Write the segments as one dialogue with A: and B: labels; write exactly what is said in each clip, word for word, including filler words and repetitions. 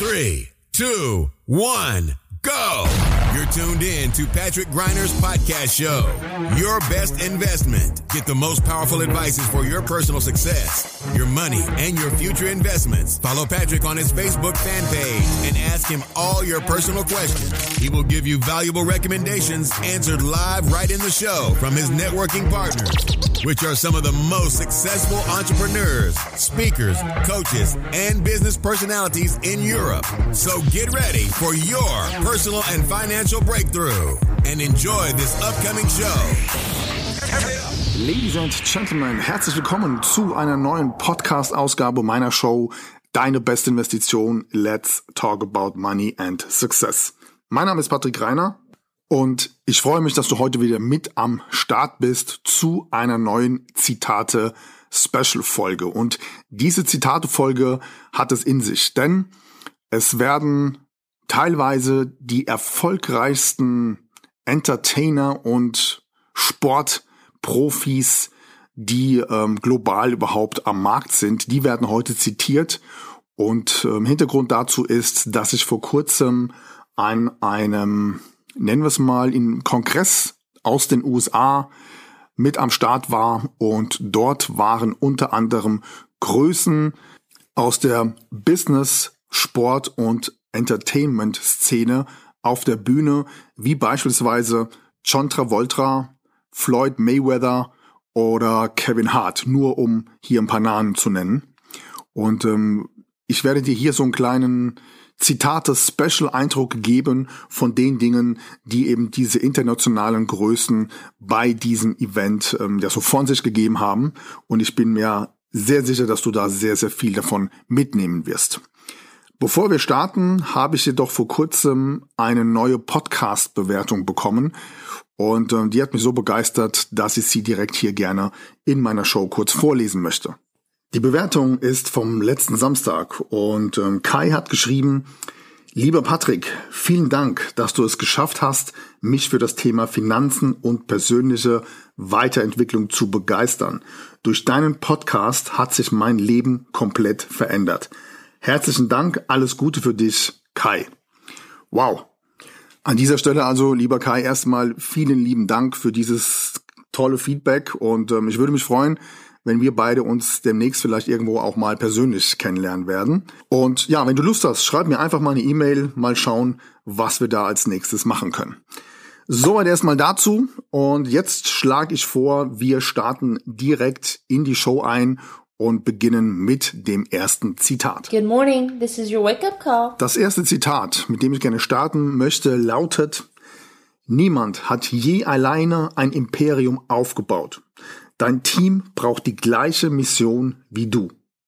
A: Three, two, one, go! You're tuned in to Patrick Greiner's podcast show. Your best investment. Get the most powerful advices for your personal success, your money, and your future investments. Follow Patrick on his Facebook fan page and ask him all your personal questions. He will give you valuable recommendations answered live right in the show from his networking partners, which are some of the most successful entrepreneurs, speakers, coaches, and business personalities in Europe. So get ready for your personal and financial breakthrough and enjoy this upcoming show.
B: Ladies and Gentlemen, herzlich willkommen zu einer neuen Podcast-Ausgabe meiner Show Deine beste Investition. Let's talk about money and success. Mein Name ist Patrick Greiner und ich freue mich, dass du heute wieder mit am Start bist zu einer neuen Zitate-Special-Folge. Und diese Zitate-Folge hat es in sich, denn es werden teilweise die erfolgreichsten Entertainer und Sportprofis, die ähm, global überhaupt am Markt sind, die werden heute zitiert. Und ähm, Hintergrund dazu ist, dass ich vor kurzem an einem, nennen wir es mal, im Kongress aus den U S A mit am Start war. Und dort waren unter anderem Größen aus der Business-, Sport- und Entertainment-Szene auf der Bühne, wie beispielsweise John Travolta, Floyd Mayweather oder Kevin Hart, nur um hier ein paar Namen zu nennen. Und ähm, ich werde dir hier so einen kleinen Zitate-Special-Eindruck geben von den Dingen, die eben diese internationalen Größen bei diesem Event ähm, ja so von sich gegeben haben. Und ich bin mir sehr sicher, dass du da sehr, sehr viel davon mitnehmen wirst. Bevor wir starten, habe ich jedoch vor kurzem eine neue Podcast-Bewertung bekommen und äh, die hat mich so begeistert, dass ich sie direkt hier gerne in meiner Show kurz vorlesen möchte. Die Bewertung ist vom letzten Samstag und äh, Kai hat geschrieben: Lieber Patrick, vielen Dank, dass du es geschafft hast, mich für das Thema Finanzen und persönliche Weiterentwicklung zu begeistern. Durch deinen Podcast hat sich mein Leben komplett verändert. Herzlichen Dank, alles Gute für dich, Kai. Wow. An dieser Stelle also, lieber Kai, erstmal vielen lieben Dank für dieses tolle Feedback und ähm, ich würde mich freuen, wenn wir beide uns demnächst vielleicht irgendwo auch mal persönlich kennenlernen werden. Und ja, wenn du Lust hast, schreib mir einfach mal eine E-Mail, mal schauen, was wir da als nächstes machen können. Soweit erstmal dazu und jetzt schlage ich vor, wir starten direkt in die Show ein und beginnen mit dem ersten Zitat.
C: Good morning, this is your wake-up call.
B: Das erste Zitat, mit dem ich gerne starten möchte, lautet: Niemand hat je alleine ein Imperium aufgebaut. Dein Team braucht die gleiche Mission wie du.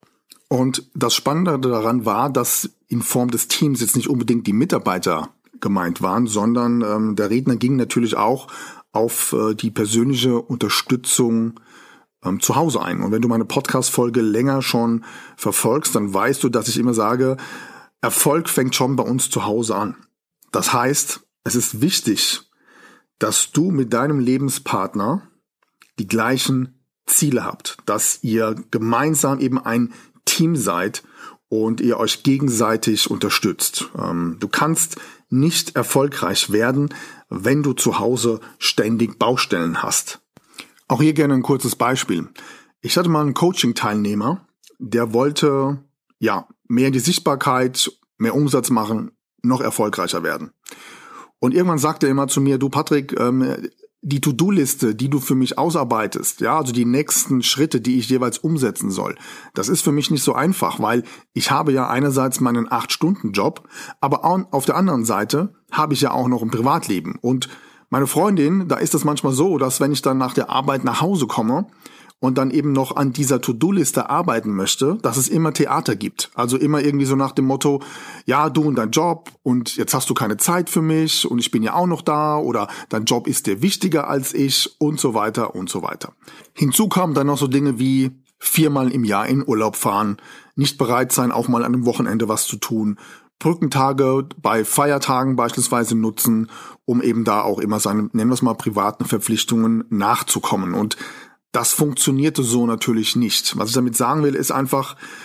B: Und das Spannende daran war, dass in Form des Teams jetzt nicht unbedingt die Mitarbeiter gemeint waren, sondern ähm, der Redner ging natürlich auch auf äh, die persönliche Unterstützung zu Hause ein. Und wenn du meine Podcast-Folge länger schon verfolgst, dann weißt du, dass ich immer sage, Erfolg fängt schon bei uns zu Hause an. Das heißt, es ist wichtig, dass du mit deinem Lebenspartner die gleichen Ziele habt, dass ihr gemeinsam eben ein Team seid und ihr euch gegenseitig unterstützt. Du kannst nicht erfolgreich werden, wenn du zu Hause ständig Baustellen hast. Auch hier gerne ein kurzes Beispiel. Ich hatte mal einen Coaching-Teilnehmer, der wollte ja mehr in die Sichtbarkeit, mehr Umsatz machen, noch erfolgreicher werden. Und irgendwann sagte er immer zu mir: Du Patrick, ähm, die To-Do-Liste, die du für mich ausarbeitest, ja, also die nächsten Schritte, die ich jeweils umsetzen soll, das ist für mich nicht so einfach, weil ich habe ja einerseits meinen acht Stunden Job, aber auf der anderen Seite habe ich ja auch noch ein Privatleben. Und meine Freundin, da ist es manchmal so, dass wenn ich dann nach der Arbeit nach Hause komme und dann eben noch an dieser To-Do-Liste arbeiten möchte, dass es immer Theater gibt. Also immer irgendwie so nach dem Motto, ja, du und dein Job und jetzt hast du keine Zeit für mich und ich bin ja auch noch da oder dein Job ist dir wichtiger als ich und so weiter und so weiter. Hinzu kamen dann noch so Dinge wie viermal im Jahr in Urlaub fahren, nicht bereit sein, auch mal an einem Wochenende was zu tun, Brückentage bei Feiertagen beispielsweise nutzen, um eben da auch immer seinen, nennen wir es mal, privaten Verpflichtungen nachzukommen. Und das funktionierte so natürlich nicht. Was ich damit sagen will, ist einfach,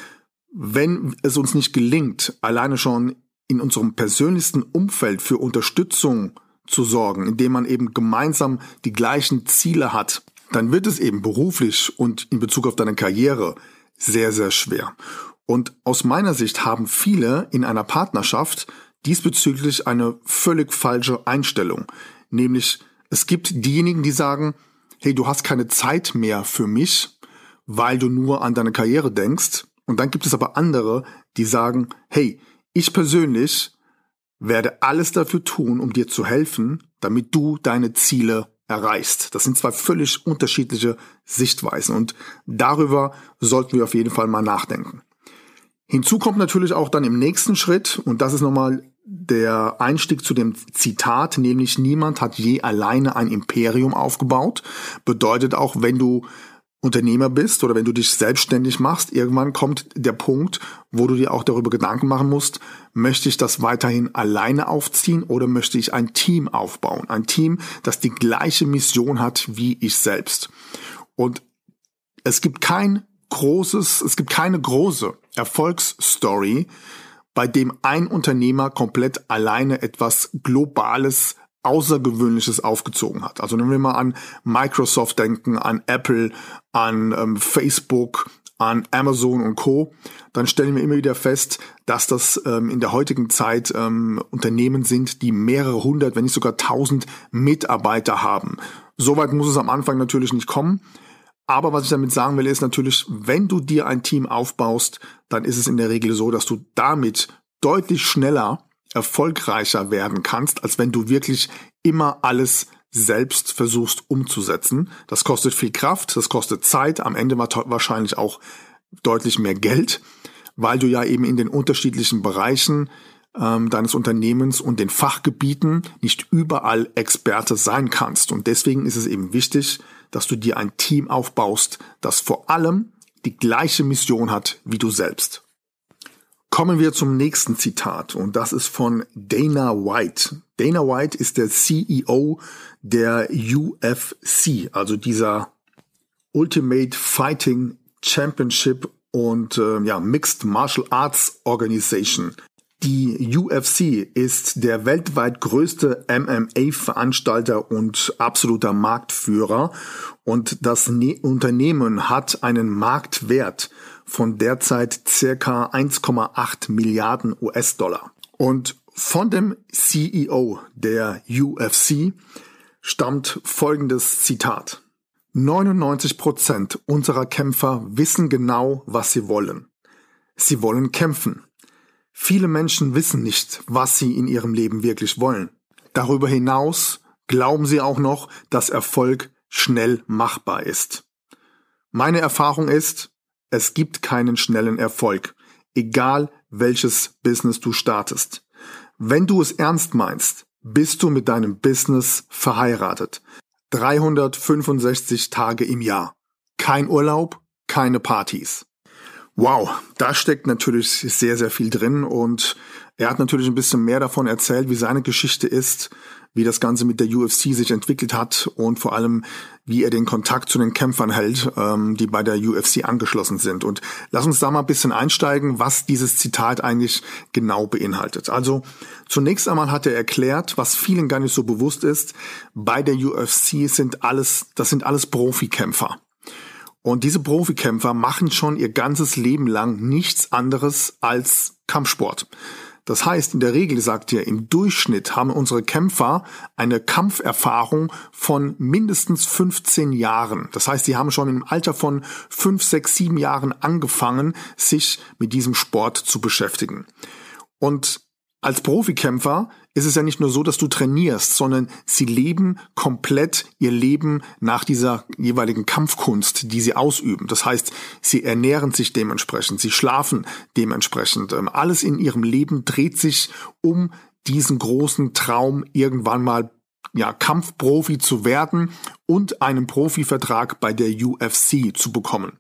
B: wenn es uns nicht gelingt, alleine schon in unserem persönlichsten Umfeld für Unterstützung zu sorgen, indem man eben gemeinsam die gleichen Ziele hat, dann wird es eben beruflich und in Bezug auf deine Karriere sehr, sehr schwer. Und aus meiner Sicht haben viele in einer Partnerschaft diesbezüglich eine völlig falsche Einstellung. Nämlich, es gibt diejenigen, die sagen, hey, du hast keine Zeit mehr für mich, weil du nur an deine Karriere denkst. Und dann gibt es aber andere, die sagen, hey, ich persönlich werde alles dafür tun, um dir zu helfen, damit du deine Ziele erreichst. Das sind zwei völlig unterschiedliche Sichtweisen und darüber sollten wir auf jeden Fall mal nachdenken. Hinzu kommt natürlich auch dann im nächsten Schritt, und das ist nochmal der Einstieg zu dem Zitat, nämlich niemand hat je alleine ein Imperium aufgebaut. Bedeutet auch, wenn du Unternehmer bist oder wenn du dich selbstständig machst, irgendwann kommt der Punkt, wo du dir auch darüber Gedanken machen musst, möchte ich das weiterhin alleine aufziehen oder möchte ich ein Team aufbauen? Ein Team, das die gleiche Mission hat wie ich selbst. Und es gibt kein großes, es gibt keine große Erfolgsstory, bei dem ein Unternehmer komplett alleine etwas Globales, Außergewöhnliches aufgezogen hat. Also wenn wir mal an Microsoft denken, an Apple, an ähm, Facebook, an Amazon und Co., dann stellen wir immer wieder fest, dass das ähm, in der heutigen Zeit ähm, Unternehmen sind, die mehrere hundert, wenn nicht sogar tausend Mitarbeiter haben. Soweit muss es am Anfang natürlich nicht kommen. Aber was ich damit sagen will, ist natürlich, wenn du dir ein Team aufbaust, dann ist es in der Regel so, dass du damit deutlich schneller erfolgreicher werden kannst, als wenn du wirklich immer alles selbst versuchst umzusetzen. Das kostet viel Kraft, das kostet Zeit, am Ende wahrscheinlich auch deutlich mehr Geld, weil du ja eben in den unterschiedlichen Bereichen ähm, deines Unternehmens und den Fachgebieten nicht überall Experte sein kannst. Und deswegen ist es eben wichtig, dass du dir ein Team aufbaust, das vor allem die gleiche Mission hat wie du selbst. Kommen wir zum nächsten Zitat und das ist von Dana White. Dana White ist der C E O der U F C, also dieser Ultimate Fighting Championship und äh, ja Mixed Martial Arts Organization. Die U F C ist der weltweit größte M M A-Veranstalter und absoluter Marktführer und das ne- Unternehmen hat einen Marktwert von derzeit circa eins Komma acht Milliarden U S-Dollar. Und von dem C E O der U F C stammt folgendes Zitat. neunundneunzig Prozent unserer Kämpfer wissen genau, was sie wollen. Sie wollen kämpfen. Viele Menschen wissen nicht, was sie in ihrem Leben wirklich wollen. Darüber hinaus glauben sie auch noch, dass Erfolg schnell machbar ist. Meine Erfahrung ist, es gibt keinen schnellen Erfolg, egal welches Business du startest. Wenn du es ernst meinst, bist du mit deinem Business verheiratet. dreihundertfünfundsechzig Tage im Jahr. Kein Urlaub, keine Partys. Wow, da steckt natürlich sehr, sehr viel drin und er hat natürlich ein bisschen mehr davon erzählt, wie seine Geschichte ist, wie das Ganze mit der U F C sich entwickelt hat und vor allem, wie er den Kontakt zu den Kämpfern hält, ähm, die bei der U F C angeschlossen sind. Und lass uns da mal ein bisschen einsteigen, was dieses Zitat eigentlich genau beinhaltet. Also zunächst einmal hat er erklärt, was vielen gar nicht so bewusst ist, bei der U F C sind alles, das sind alles Profikämpfer. Und diese Profikämpfer machen schon ihr ganzes Leben lang nichts anderes als Kampfsport. Das heißt, in der Regel, sagt er, im Durchschnitt haben unsere Kämpfer eine Kampferfahrung von mindestens fünfzehn Jahren. Das heißt, sie haben schon im Alter von fünf, sechs, sieben Jahren angefangen, sich mit diesem Sport zu beschäftigen. Und als Profikämpfer ist es ja nicht nur so, dass du trainierst, sondern sie leben komplett ihr Leben nach dieser jeweiligen Kampfkunst, die sie ausüben. Das heißt, sie ernähren sich dementsprechend, sie schlafen dementsprechend. Alles in ihrem Leben dreht sich um diesen großen Traum, irgendwann mal ja Kampfprofi zu werden und einen Profivertrag bei der U F C zu bekommen.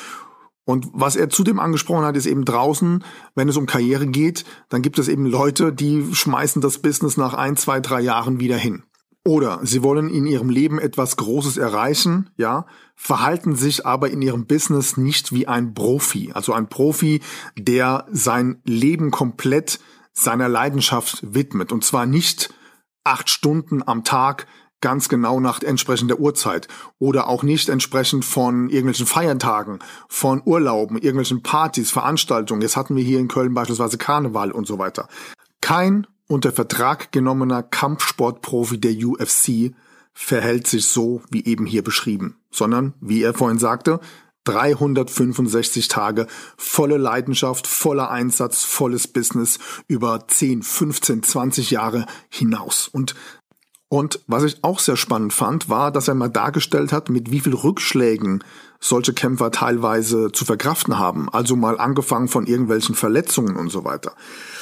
B: Und was er zudem angesprochen hat, ist eben draußen, wenn es um Karriere geht, dann gibt es eben Leute, die schmeißen das Business nach ein, zwei, drei Jahren wieder hin. Oder sie wollen in ihrem Leben etwas Großes erreichen, ja, verhalten sich aber in ihrem Business nicht wie ein Profi. Also ein Profi, der sein Leben komplett seiner Leidenschaft widmet. Und zwar nicht acht Stunden am Tag, ganz genau nach entsprechender Uhrzeit. Oder auch nicht entsprechend von irgendwelchen Feiertagen, von Urlauben, irgendwelchen Partys, Veranstaltungen. Jetzt hatten wir hier in Köln beispielsweise Karneval und so weiter. Kein unter Vertrag genommener Kampfsportprofi der U F C verhält sich so wie eben hier beschrieben, sondern, wie er vorhin sagte, dreihundertfünfundsechzig Tage, volle Leidenschaft, voller Einsatz, volles Business über zehn, fünfzehn, zwanzig Jahre hinaus. Und, und was ich auch sehr spannend fand, war, dass er mal dargestellt hat, mit wie viel Rückschlägen solche Kämpfer teilweise zu verkraften haben. Also mal angefangen von irgendwelchen Verletzungen und so weiter.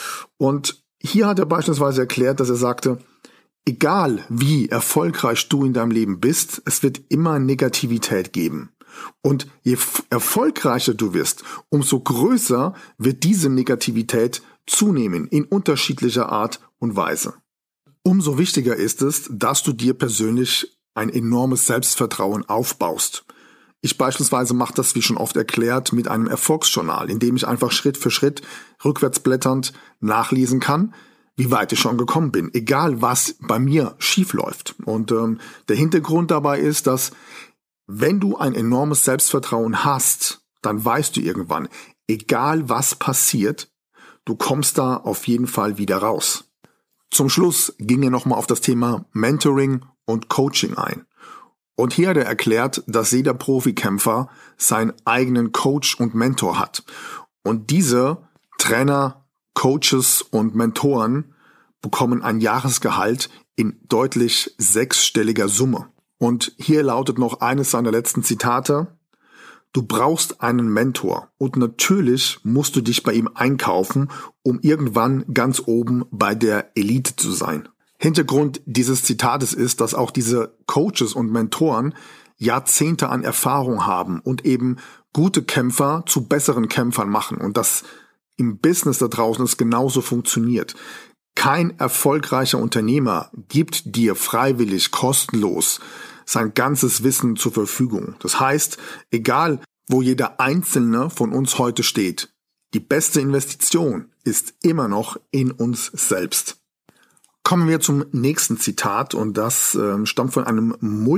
B: Und hier hat er beispielsweise erklärt, dass er sagte, egal wie erfolgreich du in deinem Leben bist, es wird immer Negativität geben. Und je f- erfolgreicher du wirst, umso größer wird diese Negativität zunehmen in unterschiedlicher Art und Weise. Umso wichtiger ist es, dass du dir persönlich ein enormes Selbstvertrauen aufbaust. Ich beispielsweise mache das, wie schon oft erklärt, mit einem Erfolgsjournal, in dem ich einfach Schritt für Schritt rückwärtsblätternd nachlesen kann, wie weit ich schon gekommen bin, egal was bei mir schief läuft. Und ähm, der Hintergrund dabei ist, dass wenn du ein enormes Selbstvertrauen hast, dann weißt du irgendwann, egal was passiert, du kommst da auf jeden Fall wieder raus. Zum Schluss ging er nochmal auf das Thema Mentoring und Coaching ein. Und hier hat er erklärt, dass jeder Profikämpfer seinen eigenen Coach und Mentor hat. Und diese Trainer, Coaches und Mentoren bekommen ein Jahresgehalt in deutlich sechsstelliger Summe. Und hier lautet noch eines seiner letzten Zitate: Du brauchst einen Mentor und natürlich musst du dich bei ihm einkaufen, um irgendwann ganz oben bei der Elite zu sein. Hintergrund dieses Zitates ist, dass auch diese Coaches und Mentoren Jahrzehnte an Erfahrung haben und eben gute Kämpfer zu besseren Kämpfern machen und dass im Business da draußen es genauso funktioniert. Kein erfolgreicher Unternehmer gibt dir freiwillig kostenlos sein ganzes Wissen zur Verfügung. Das heißt, egal wo jeder Einzelne von uns heute steht, die beste Investition ist immer noch in uns selbst. Kommen wir zum nächsten Zitat und das äh, stammt von einem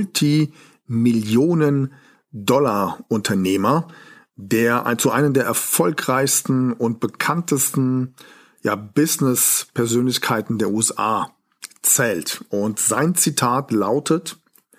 B: Multimillionen-Dollar-Unternehmer, der zu einem der erfolgreichsten und bekanntesten ja, Business-Persönlichkeiten der U S A zählt. Und sein Zitat lautet: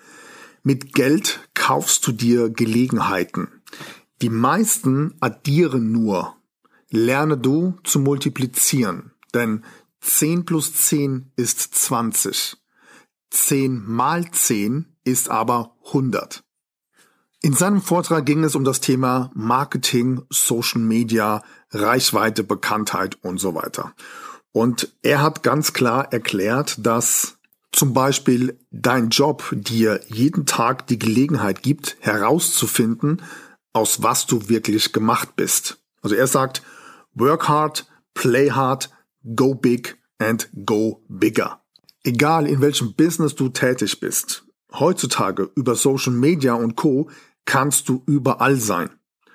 B: Mit Geld kaufst du dir Gelegenheiten. Die meisten addieren nur. Lerne du zu multiplizieren, denn zehn plus zehn ist zwanzig. zehn mal zehn ist aber hundert. In seinem Vortrag ging es um das Thema Marketing, Social Media, Reichweite, Bekanntheit und so weiter. Und er hat ganz klar erklärt, dass zum Beispiel dein Job dir jeden Tag die Gelegenheit gibt, herauszufinden, aus was du wirklich gemacht bist. Also er sagt, work hard, play hard, go big and go bigger. Egal in welchem Business du tätig bist, heutzutage über Social Media und Co. kannst du überall sein.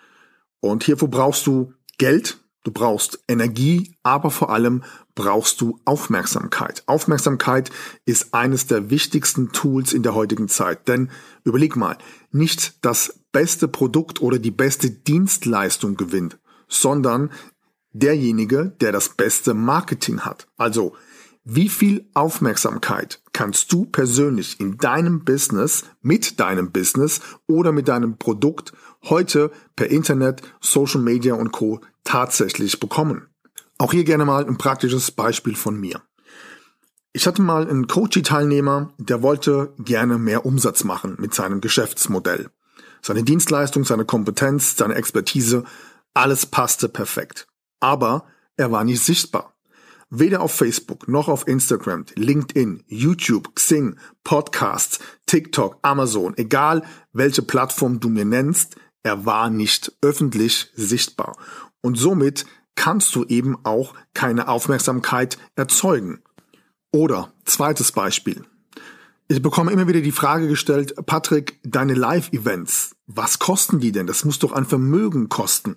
B: Und hierfür brauchst du Geld, du brauchst Energie, aber vor allem brauchst du Aufmerksamkeit. Aufmerksamkeit ist eines der wichtigsten Tools in der heutigen Zeit. Denn überleg mal, nicht das beste Produkt oder die beste Dienstleistung gewinnt, sondern derjenige, der das beste Marketing hat. Also, wie viel Aufmerksamkeit kannst du persönlich in deinem Business, mit deinem Business oder mit deinem Produkt heute per Internet, Social Media und Co. tatsächlich bekommen? Auch hier gerne mal ein praktisches Beispiel von mir. Ich hatte mal einen Coaching-Teilnehmer, der wollte gerne mehr Umsatz machen mit seinem Geschäftsmodell. Seine Dienstleistung, seine Kompetenz, seine Expertise, alles passte perfekt. Aber er war nicht sichtbar. Weder auf Facebook, noch auf Instagram, LinkedIn, YouTube, Xing, Podcasts, TikTok, Amazon, egal welche Plattform du mir nennst, er war nicht öffentlich sichtbar. Und somit kannst du eben auch keine Aufmerksamkeit erzeugen. Oder zweites Beispiel. Ich bekomme immer wieder die Frage gestellt, Patrick, deine Live-Events, was kosten die denn? Das muss doch ein Vermögen kosten.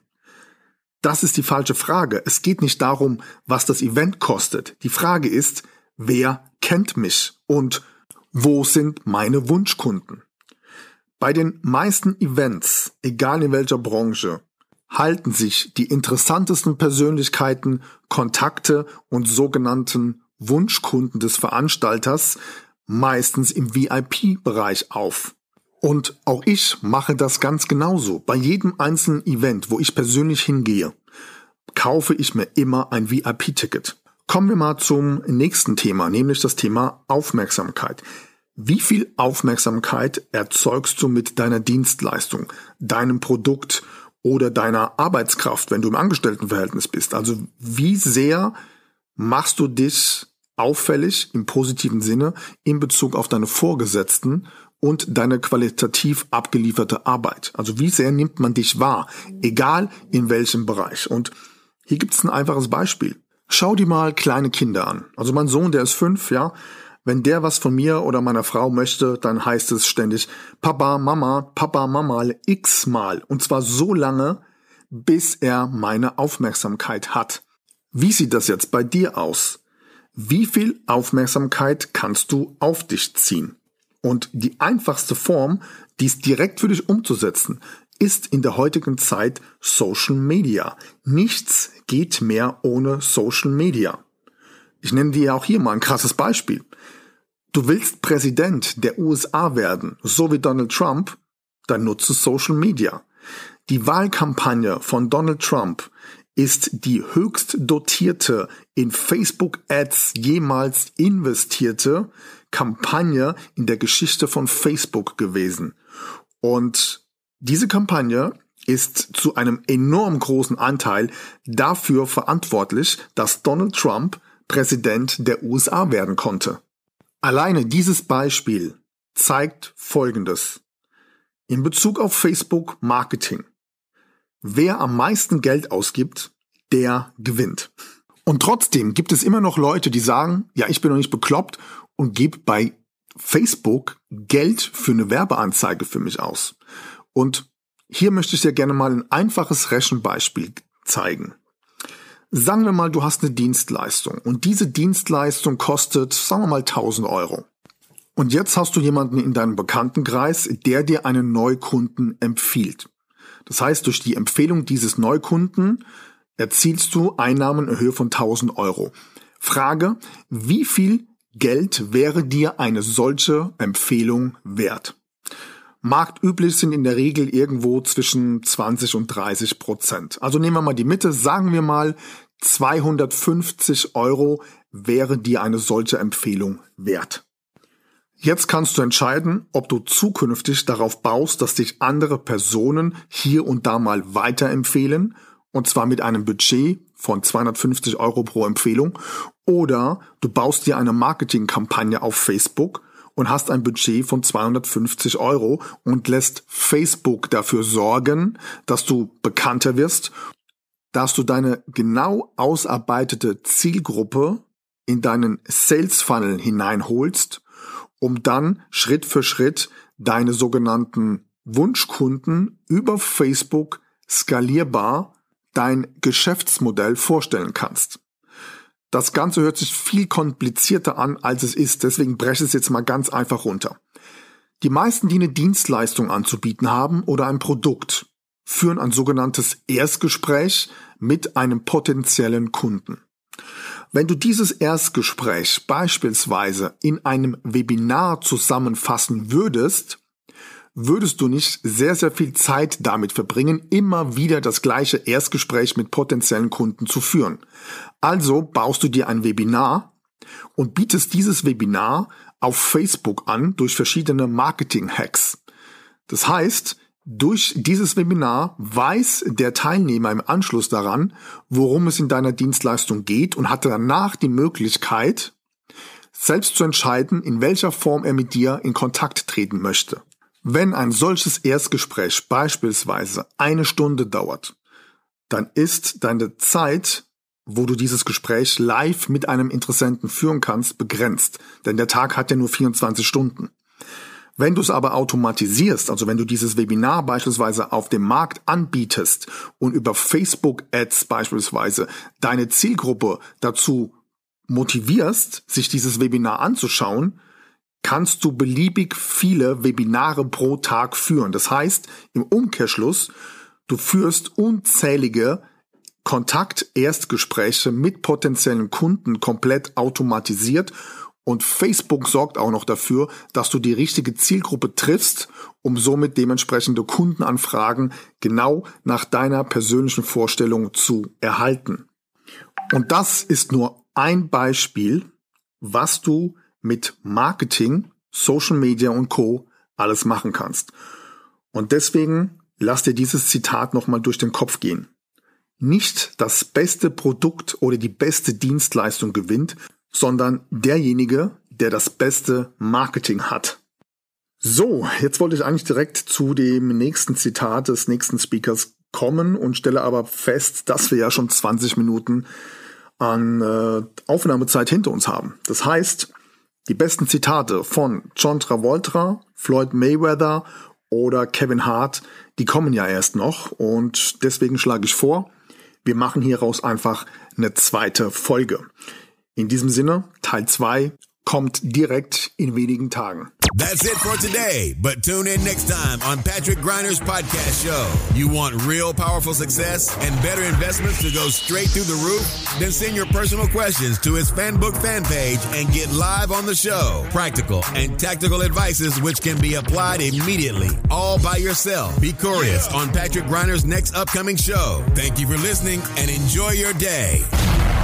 B: Das ist die falsche Frage. Es geht nicht darum, was das Event kostet. Die Frage ist, wer kennt mich und wo sind meine Wunschkunden? Bei den meisten Events, egal in welcher Branche, halten sich die interessantesten Persönlichkeiten, Kontakte und sogenannten Wunschkunden des Veranstalters meistens im V I P-Bereich auf. Und auch ich mache das ganz genauso. Bei jedem einzelnen Event, wo ich persönlich hingehe, kaufe ich mir immer ein V I P-Ticket. Kommen wir mal zum nächsten Thema, nämlich das Thema Aufmerksamkeit. Wie viel Aufmerksamkeit erzeugst du mit deiner Dienstleistung, deinem Produkt oder deiner Arbeitskraft, wenn du im Angestelltenverhältnis bist? Also wie sehr machst du dich auffällig im positiven Sinne in Bezug auf deine Vorgesetzten und deine qualitativ abgelieferte Arbeit? Also wie sehr nimmt man dich wahr, egal in welchem Bereich? Und hier gibt es ein einfaches Beispiel. Schau dir mal kleine Kinder an. Also mein Sohn, der ist fünf, ja. Wenn der was von mir oder meiner Frau möchte, dann heißt es ständig Papa, Mama, Papa, Mama, x-mal. Und zwar so lange, bis er meine Aufmerksamkeit hat. Wie sieht das jetzt bei dir aus? Wie viel Aufmerksamkeit kannst du auf dich ziehen? Und die einfachste Form, dies direkt für dich umzusetzen, ist in der heutigen Zeit Social Media. Nichts geht mehr ohne Social Media. Ich nenne dir auch hier mal ein krasses Beispiel. Du willst Präsident der U S A werden, so wie Donald Trump, dann nutze Social Media. Die Wahlkampagne von Donald Trump ist die höchst dotierte, in Facebook-Ads jemals investierte Kampagne in der Geschichte von Facebook gewesen. Und diese Kampagne ist zu einem enorm großen Anteil dafür verantwortlich, dass Donald Trump Präsident der U S A werden konnte. Alleine dieses Beispiel zeigt Folgendes. In Bezug auf Facebook Marketing. Wer am meisten Geld ausgibt, der gewinnt. Und trotzdem gibt es immer noch Leute, die sagen, ja, ich bin noch nicht bekloppt und gebe bei Facebook Geld für eine Werbeanzeige für mich aus. Und hier möchte ich dir gerne mal ein einfaches Rechenbeispiel zeigen. Sagen wir mal, du hast eine Dienstleistung und diese Dienstleistung kostet, sagen wir mal, tausend Euro. Und jetzt hast du jemanden in deinem Bekanntenkreis, der dir einen Neukunden empfiehlt. Das heißt, durch die Empfehlung dieses Neukunden erzielst du Einnahmen in Höhe von tausend Euro. Frage, wie viel Geld wäre dir eine solche Empfehlung wert? Marktüblich sind in der Regel irgendwo zwischen zwanzig und dreißig Prozent. Also nehmen wir mal die Mitte, sagen wir mal zweihundertfünfzig Euro wäre dir eine solche Empfehlung wert. Jetzt kannst du entscheiden, ob du zukünftig darauf baust, dass dich andere Personen hier und da mal weiterempfehlen, und zwar mit einem Budget von zweihundertfünfzig Euro pro Empfehlung, oder du baust dir eine Marketingkampagne auf Facebook und hast ein Budget von zweihundertfünfzig Euro und lässt Facebook dafür sorgen, dass du bekannter wirst, dass du deine genau ausarbeitete Zielgruppe in deinen Sales Funnel hineinholst, um dann Schritt für Schritt deine sogenannten Wunschkunden über Facebook skalierbar dein Geschäftsmodell vorstellen kannst. Das Ganze hört sich viel komplizierter an, als es ist, deswegen breche ich es jetzt mal ganz einfach runter. Die meisten, die eine Dienstleistung anzubieten haben oder ein Produkt, führen ein sogenanntes Erstgespräch mit einem potenziellen Kunden. Wenn du dieses Erstgespräch beispielsweise in einem Webinar zusammenfassen würdest, würdest du nicht sehr, sehr viel Zeit damit verbringen, immer wieder das gleiche Erstgespräch mit potenziellen Kunden zu führen. Also baust du dir ein Webinar und bietest dieses Webinar auf Facebook an durch verschiedene Marketing-Hacks. Das heißt, durch dieses Webinar weiß der Teilnehmer im Anschluss daran, worum es in deiner Dienstleistung geht und hat danach die Möglichkeit, selbst zu entscheiden, in welcher Form er mit dir in Kontakt treten möchte. Wenn ein solches Erstgespräch beispielsweise eine Stunde dauert, dann ist deine Zeit wo du dieses Gespräch live mit einem Interessenten führen kannst, begrenzt. Denn der Tag hat ja nur vierundzwanzig Stunden. Wenn du es aber automatisierst, also wenn du dieses Webinar beispielsweise auf dem Markt anbietest und über Facebook-Ads beispielsweise deine Zielgruppe dazu motivierst, sich dieses Webinar anzuschauen, kannst du beliebig viele Webinare pro Tag führen. Das heißt, im Umkehrschluss, du führst unzählige Kontakt-Erstgespräche mit potenziellen Kunden komplett automatisiert. Und Facebook sorgt auch noch dafür, dass du die richtige Zielgruppe triffst, um somit dementsprechende Kundenanfragen genau nach deiner persönlichen Vorstellung zu erhalten. Und das ist nur ein Beispiel, was du mit Marketing, Social Media und Co. alles machen kannst. Und deswegen lass dir dieses Zitat nochmal durch den Kopf gehen. Nicht das beste Produkt oder die beste Dienstleistung gewinnt, sondern derjenige, der das beste Marketing hat. So, jetzt wollte ich eigentlich direkt zu dem nächsten Zitat des nächsten Speakers kommen und stelle aber fest, dass wir ja schon zwanzig Minuten an äh, Aufnahmezeit hinter uns haben. Das heißt, die besten Zitate von John Travolta, Floyd Mayweather oder Kevin Hart, die kommen ja erst noch und deswegen schlage ich vor, wir machen hieraus einfach eine zweite Folge. In diesem Sinne, Teil zwei kommt direkt in wenigen Tagen.
A: That's it for today, but tune in next time on Patrick Griner's podcast show. You want real powerful success and better investments to go straight through the roof? Then send your personal questions to his FanBook fan page and get live on the show. Practical and tactical advices which can be applied immediately, all by yourself. Be curious on Patrick Griner's next upcoming show. Thank you for listening and enjoy your day.